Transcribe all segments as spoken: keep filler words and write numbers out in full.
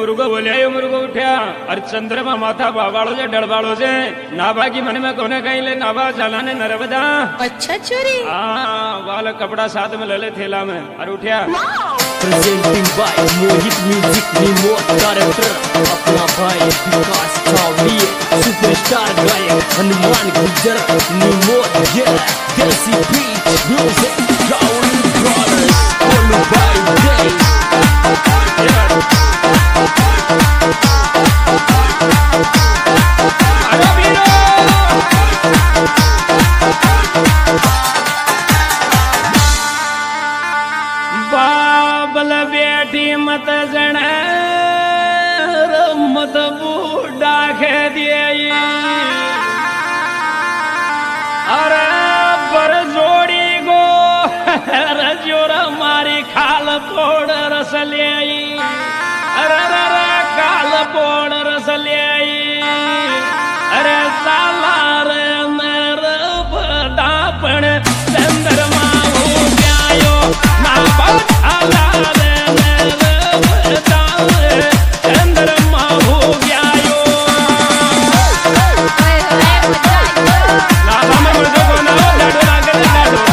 मुर्गो बोलिया मुर्गो उठ्या और चंद्रमा माथा बाबाड़ो से डड़बाड़ो से नाभा की मन में कोने कहीं ले नाभा चलाने नर्मदा। अच्छा चोरी हाँ वाला कपड़ा साथ में ले ले थैला में और उठ्या। Presenting by Mohit music remote director अपना भाई विकास चावड़ी सुपरस्टार गायक हनुमान गुजर रिमोट देसी बीच म्यूजिक चावड़ी ब्रदर्स ऑल बाय डे। बाबल बेटी मत जन मत बूढ़ा खे दिए अरे पर जोड़ी गो रजोर मारी खाल पोड़ रस ले अरे अरे काल पोड़ रस ले अरे साला रे नर बदापण चंद्रमा हो जायो ना बात आला रे नर बदापण चंद्रमा हो जायो ना हम मुझे को ना लाडो लागे लाडो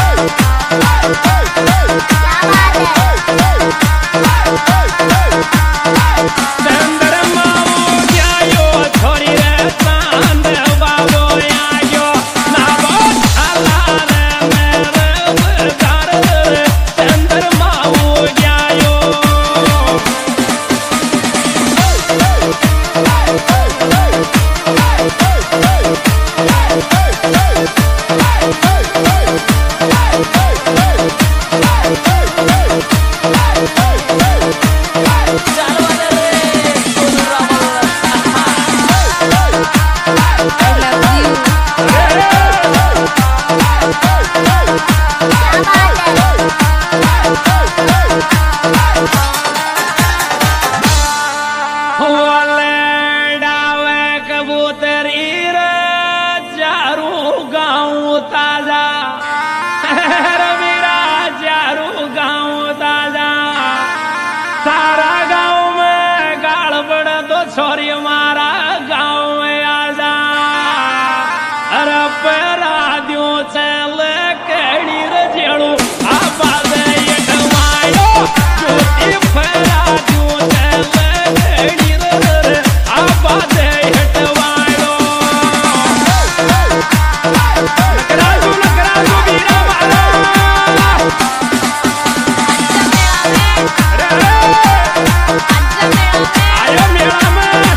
चंद्रमा हो जायो छोरी रे चांद बाबो आयो ना बात आला रे नर बदापण चंद्रमा हो जायो। सारा गांव में गाल बड़ तो छोरी मारा गांव में आजा अरे पैरा दियो चल कड़ी रजेड़ू आपा दे यटवायो ज्योति पैरा दियो चल कड़ी रे आपा दे यटवायो नकराजू नकराजू बीरा मारा आयो मेला में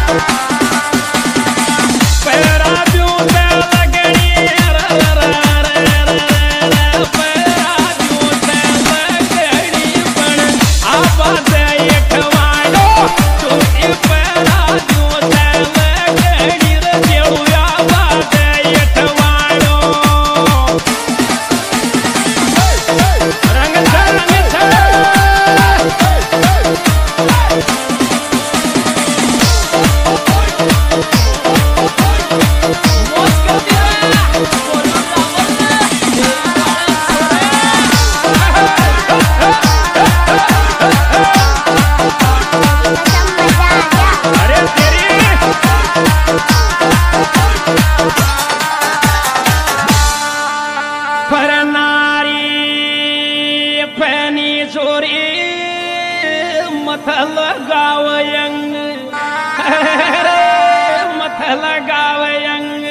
पैरा दूं ते लगड़ी रे रे रे रे पैरा दूं ते लगड़ी पण आपा दे यटवायो तू ई पैरा दूं ते लगड़ी रे जेड़ू आपा दे यटवायो रंग छे रंग छे अरे तेरी पर नारी फैनी चोरी मथ लगाव यंग मथ लगाव यंग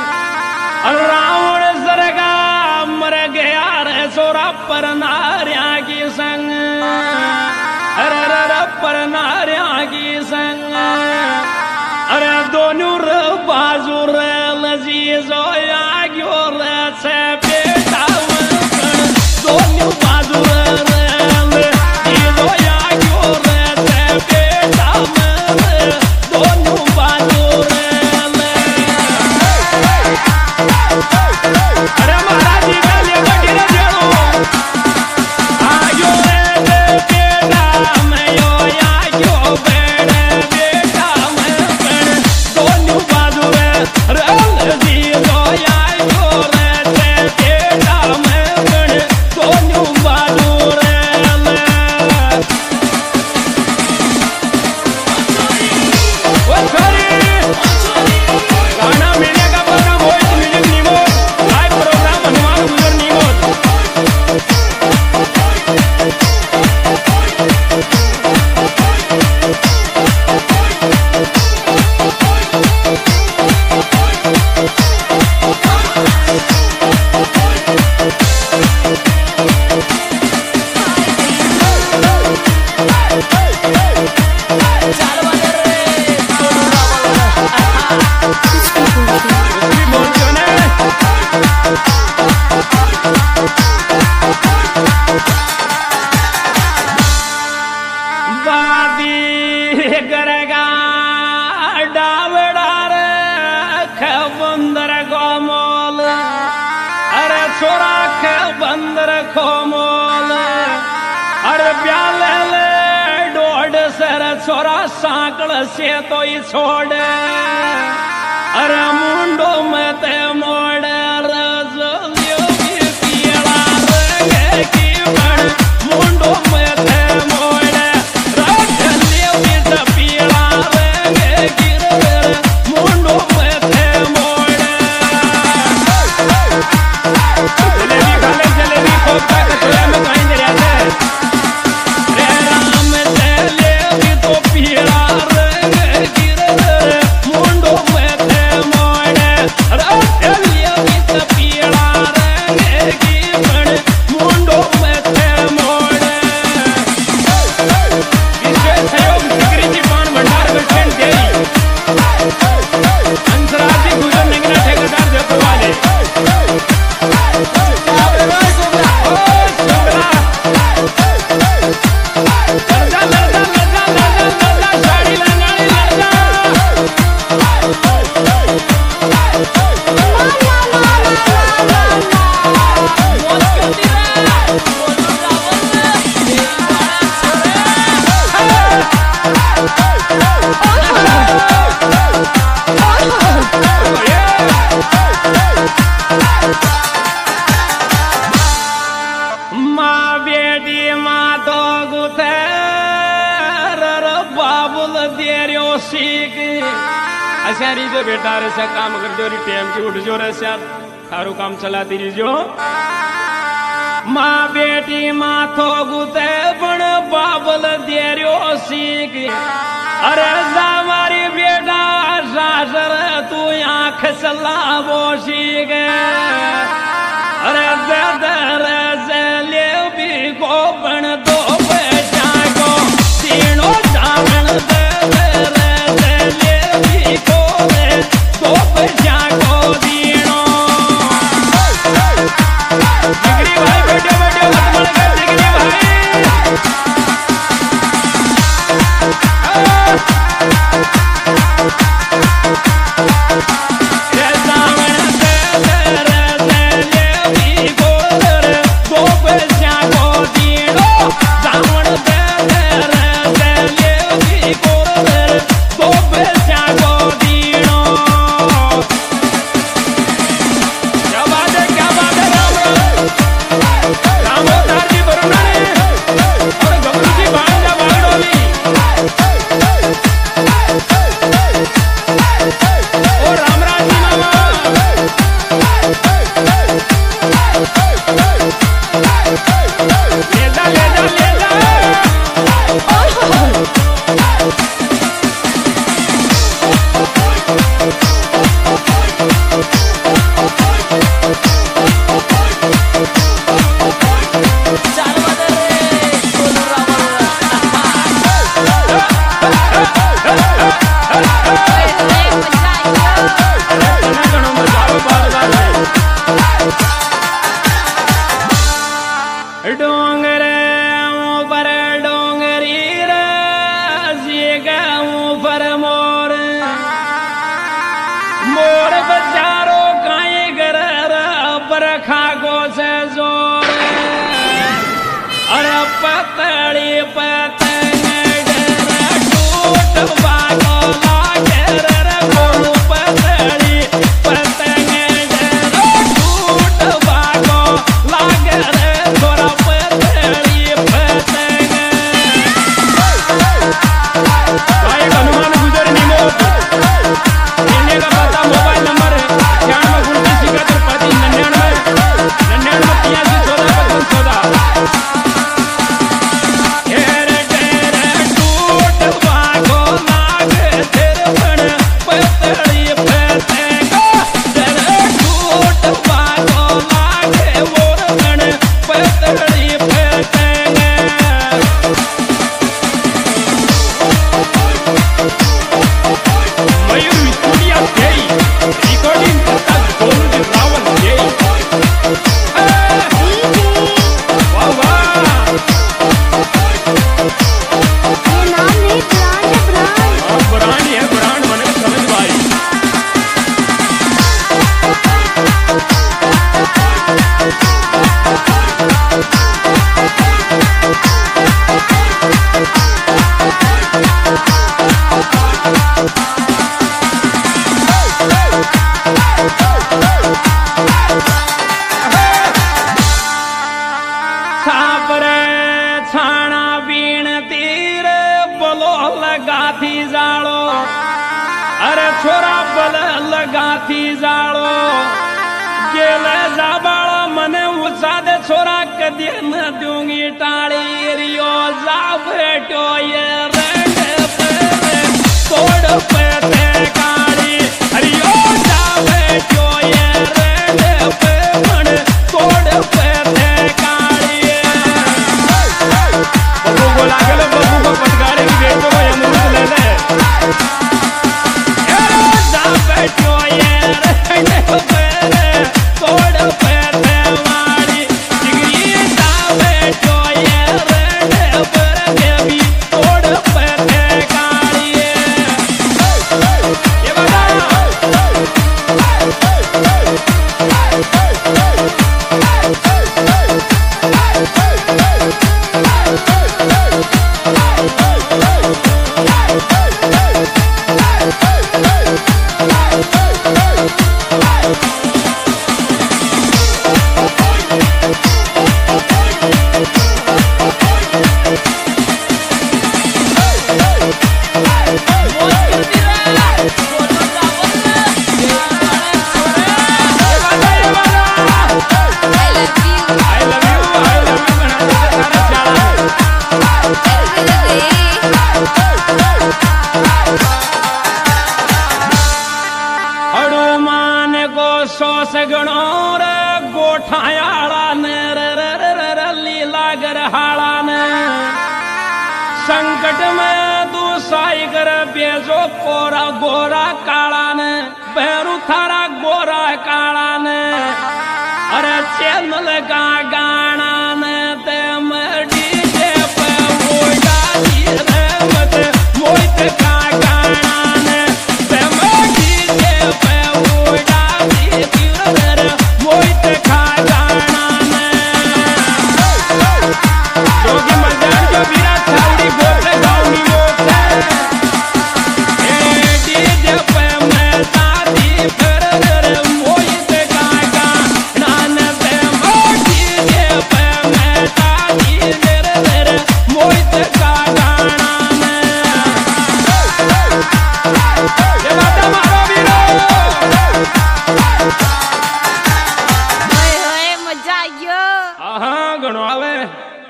रावण सरगा मर गया रे सोरा पर नारिया की संग अरे अरे पर नारिया की संग अरे दोनों रे बाजू रे लजीजो याग्यो रे से बेटा दोनों बाजू रे लजीजो याग्यो रे से बेटा दोनों बाजू रे अरे महाराज जी का ले बड़ी रे जेड़ो बादी गरगा डावड़ा रे बंदर गोमोल अरे छोरा के बंदर खोमोल अरे प्याले ले डोड सर छोरा साकड़ से तो ही छोड़ अरे मुंडो में ते मोड़ रजलियो की पीड़ा रे की बड़ मुंडो में ते मोड़ रजलियो की पीड़ा रे गिर गिर मुंडो में ते मोड़ जलेबी खाले जलेबी खोखा कचरे में कहीं दे रहे रे राम जलेबी तो पीड़ा रे गिर गिर मुंडो में ते मोड़ रजलियो की पीड़ा रे की बड़ मुंडो में ते मोड़ विशेष सहयोग सिकरी पान भंडार बसस्टैंड देरी अंतराजी गुजर निगरा ठेकेदार देखो वाले माँ बेटी माँ तो गुथे बाबुल देरियो सीख अच्छा रीजो बेटा रे से काम कर जो री टाइम की उठ जो रे से थारू काम चलाती रही माँ बेटी माँ तो गुथे पण बाबुल देरियो सीख अरे हमारी बेटा सासर तू आंख सलाबो सीख अरे दर ले भी को बन दो पैसा को तीनों जामन दर ले भी को दो पैसा को तीनों जिगरी भाई बेटे बेटे मत मर गए जिगरी भाई रे जामन दर लगा थी जाड़ो अरे छोरा बल लगा थी जाड़ो गेले जा बाळो मने उसा दे छोरा कदी न दूंगी टाળી रियो जा बेटो ये रंग पे तोड़ पे ते काली रियो जा बेटो ये रंग पे मन तोड़ पे ते काली बबू को लागल बबू को पटगाड़ी की बेटो को अमरूद ले ले जा बेटो ये रंग पे तोड़ पे ते वाली जिगरी जा बेटो ये रंग पे बेबी तोड़ पे ते काली ये सगणो रे गोठायाला ने रे रे रे रे रे लीला गरहाड़ा ने संकट में तू साई कर बेजो कोरा गोरा काला ने भैरू थारा गोरा काला ने अरे चैनल का गाना